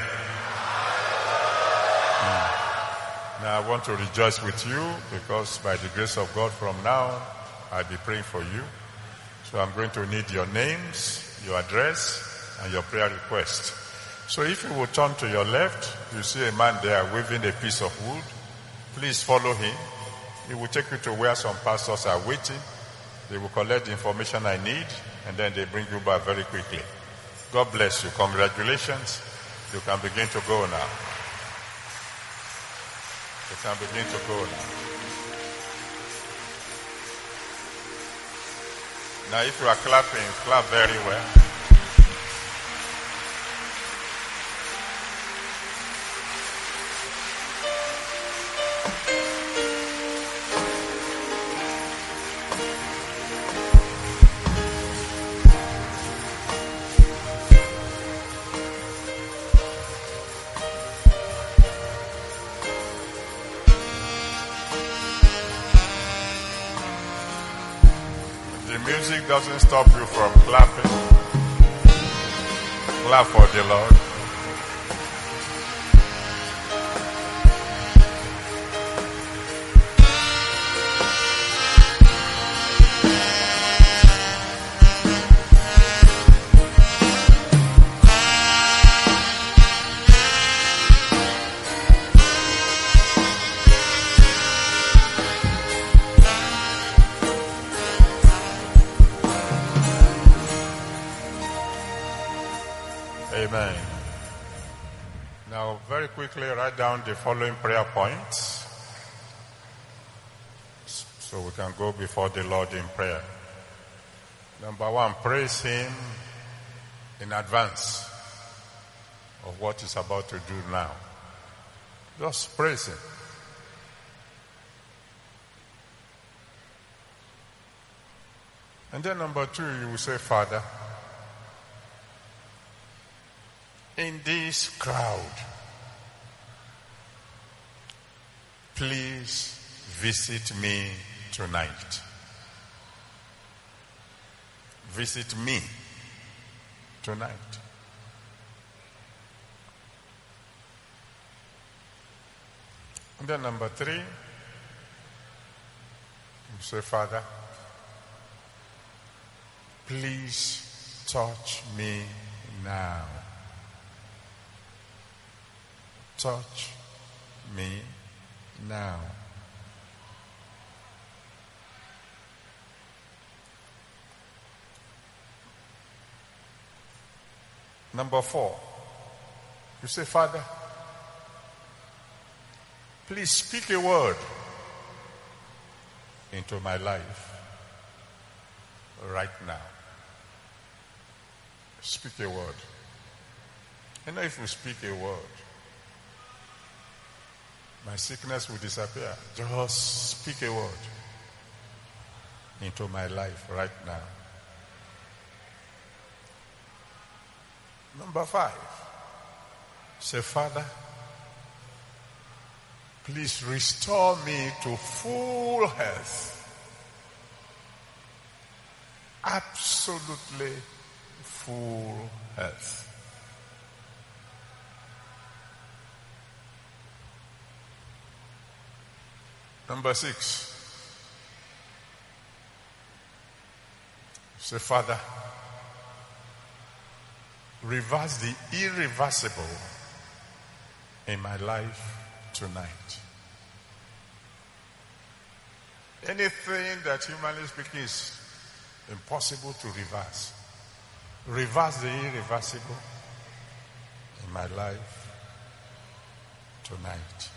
Hmm. Now I want to rejoice with you because by the grace of God from now, I'll be praying for you. So I'm going to need your names, your address, and your prayer request. So if you will turn to your left, you see a man there waving a piece of wood. Please follow him. He will take you to where some pastors are waiting. They will collect the information I need, and then they bring you back very quickly. God bless you. Congratulations. You can begin to go now. You can begin to go now. Now if you are clapping, clap very well. The music doesn't stop you from clapping. Clap for the Lord. Amen. Now, very quickly, write down the following prayer points so we can go before the Lord in prayer. Number one, praise Him in advance of what He's about to do now. Just praise Him. And then number two, you will say, Father, in this crowd, please visit me tonight. Visit me tonight. And then number three, you say, Father, please touch me now. Touch me now. Number four, you say, Father, please speak a word into my life right now. Speak a word. You know, if you speak a word, my sickness will disappear. Just speak a word into my life right now. Number five, say, Father, please restore me to full health. Absolutely full health. Number six, say, Father, reverse the irreversible in my life tonight. Anything that, humanly speaking, is impossible to reverse, reverse the irreversible in my life tonight.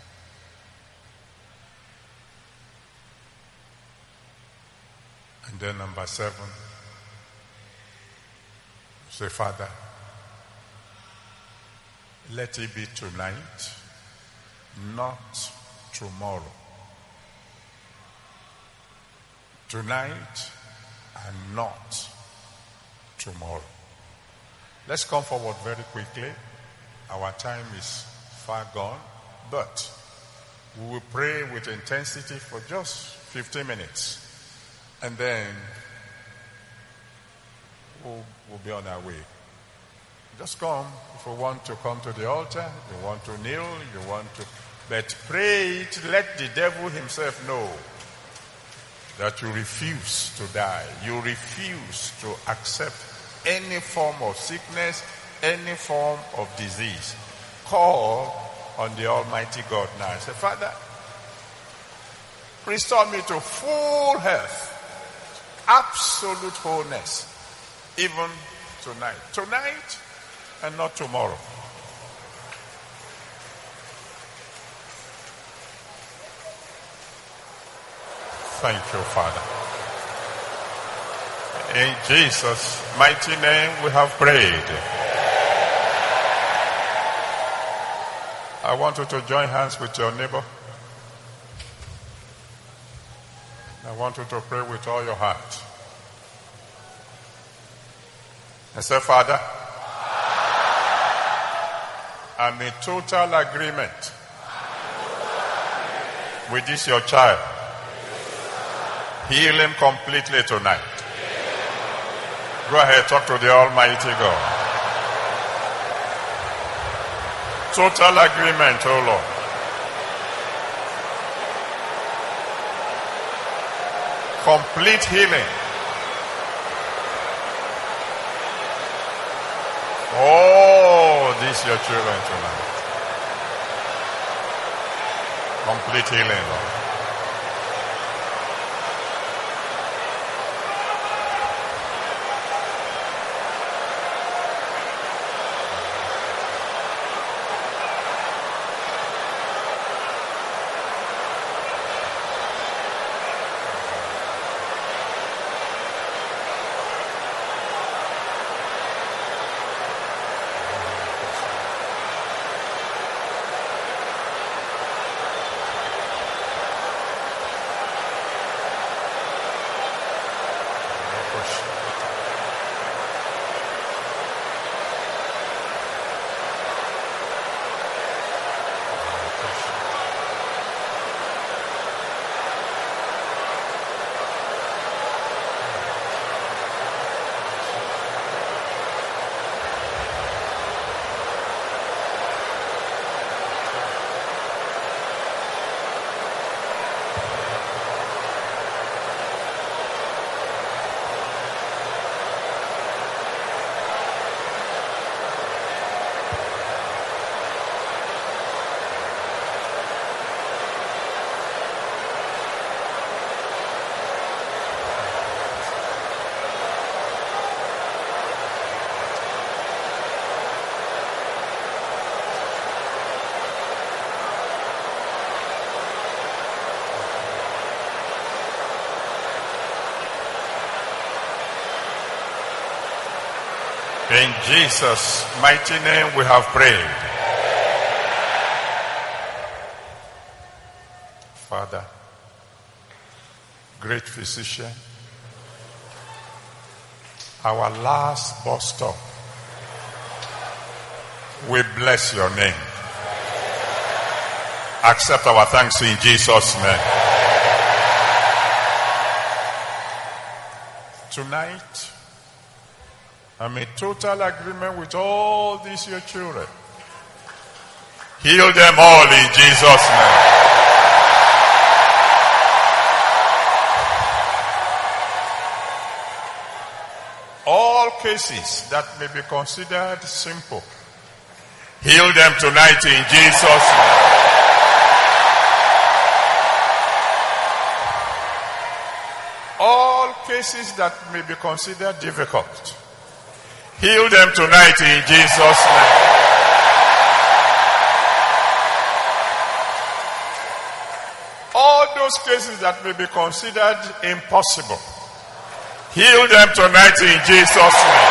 And then number seven, say, Father, let it be tonight, not tomorrow. Tonight and not tomorrow. Let's come forward very quickly. Our time is far gone, but we will pray with intensity for just fifteen minutes. And then we'll, we'll be on our way. Just come. If you want to come to the altar, you want to kneel, you want to... But pray it, let the devil himself know that you refuse to die. You refuse to accept any form of sickness, any form of disease. Call on the Almighty God now. Say, Father, restore me to full health. Absolute wholeness, even tonight. Tonight and not tomorrow. Thank you, Father. In Jesus' mighty name we have prayed. I want you to join hands with your neighbor. I want you to pray with all your heart. And say, Father, I'm in total agreement with this your child. Heal him completely tonight. Go ahead, talk to the Almighty God. Total agreement, oh Lord. Complete healing. Oh, these your children tonight. Complete healing, Lord. In Jesus' mighty name we have prayed. Father, great physician, our last bus stop, we bless your name. Accept our thanks in Jesus' name. Tonight, I'm in total agreement with all these your children. Heal them all in Jesus' name. All cases that may be considered simple, heal them tonight in Jesus' name. All cases that may be considered difficult, heal them tonight in Jesus' name. All those cases that may be considered impossible, heal them tonight in Jesus' name.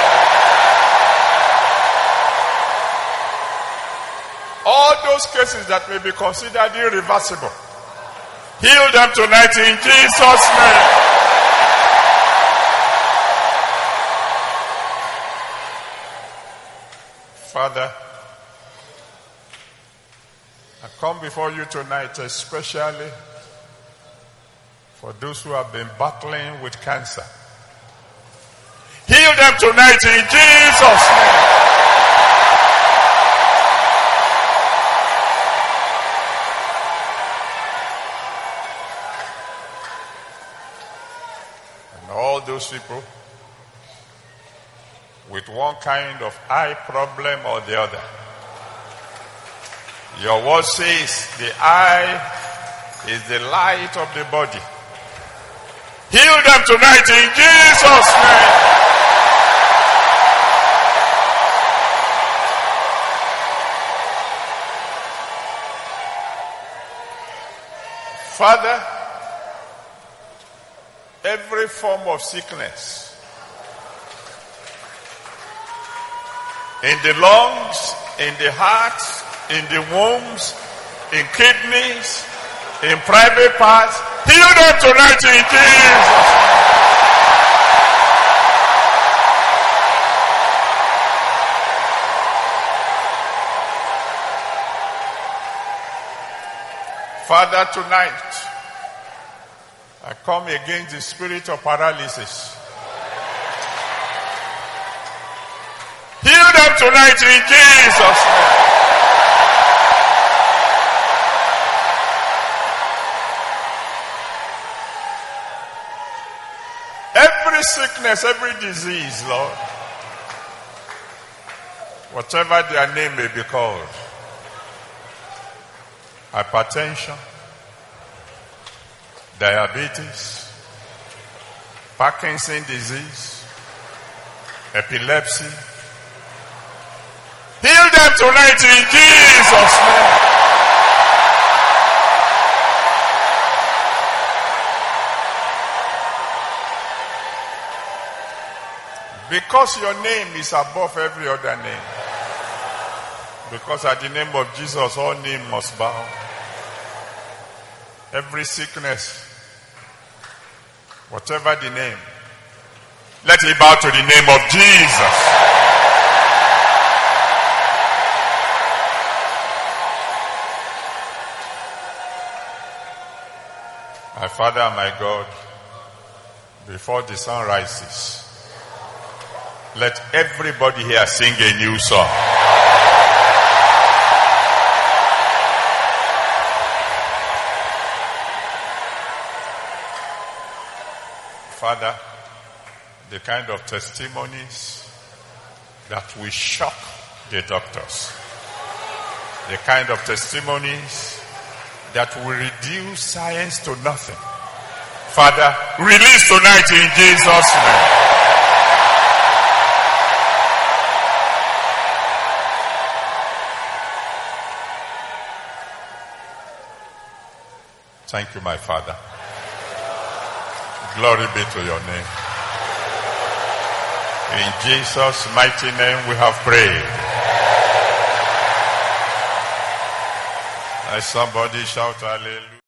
All those cases that may be considered irreversible, heal them tonight in Jesus' name. Father, I come before you tonight especially for those who have been battling with cancer. Heal them tonight in Jesus' name. And all those people with one kind of eye problem or the other. Your word says the eye is the light of the body. Heal them tonight in Jesus' name. Father, every form of sickness in the lungs, in the heart, in the wombs, in kidneys, in private parts, heal them tonight in Jesus' name. Father, tonight, I come against the spirit of paralysis. them tonight in Jesus' name. Every sickness, every disease, Lord, whatever their name may be called, hypertension, diabetes, Parkinson's disease, epilepsy, heal them tonight in Jesus' name. Because your name is above every other name. Because at the name of Jesus, all names must bow. Every sickness, whatever the name, let it bow to the name of Jesus. My Father and my God, before the sun rises, let everybody here sing a new song. Father, the kind of testimonies that will shock the doctors, the kind of testimonies that will reduce science to nothing, Father, release tonight in Jesus' name. Thank you, my Father. Glory be to your name. In Jesus' mighty name we have prayed. As somebody shout hallelujah.